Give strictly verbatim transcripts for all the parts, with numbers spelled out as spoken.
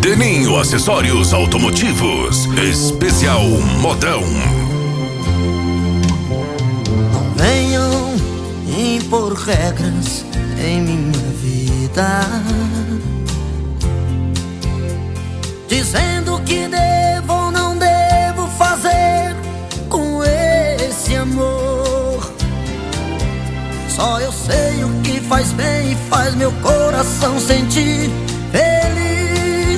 Deninho Acessórios Automotivos, especial modão. Não venham impor regras em minha vida, dizendo que devo ou não devo fazer com esse amor. Só eu sei o que faz bem e faz meu coração sentir feliz.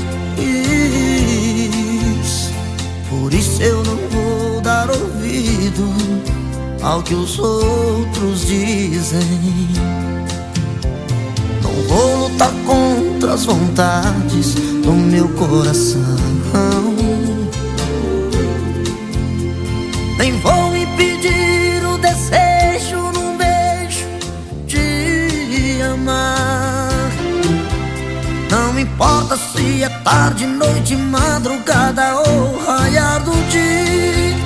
Por isso eu não vou dar ouvido ao que os outros dizem. Não vou lutar contra as vontades do meu coração, nem vou impedir o desejo num beijo de amar. Não importa se é tarde, noite, madrugada ou raiar do dia.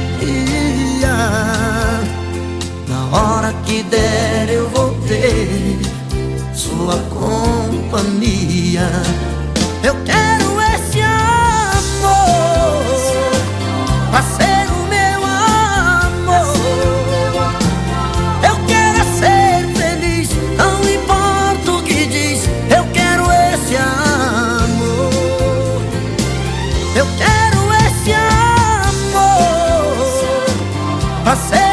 Na hora que der eu vou ter sua companhia. Eu quero esse amor pra ser o meu amor. Eu quero é ser feliz, não importa o que diz. Eu quero esse amor. Eu quero esse amor pra ser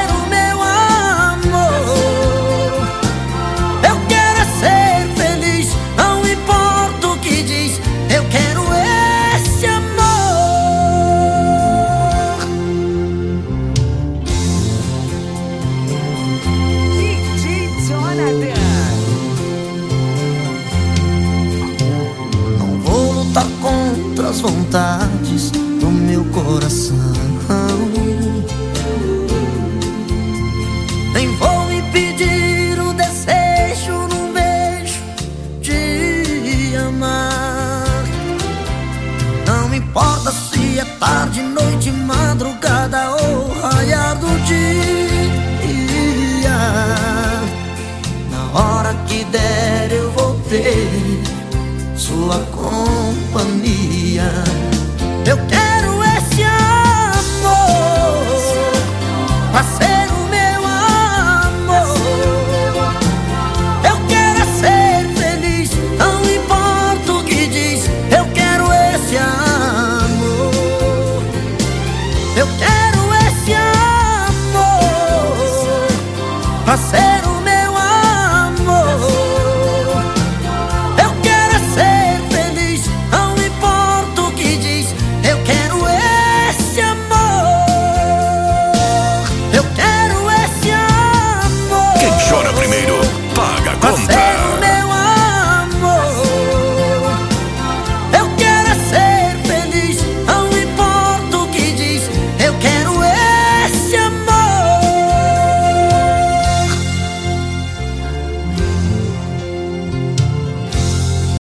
contra as vontades do meu coração, nem vou impedir o desejo num beijo de amar. Não importa se é tarde, noite, madrugada ou raiar do dia. Na hora que der eu vou ter sua companhia. Eu quero esse amor pra ser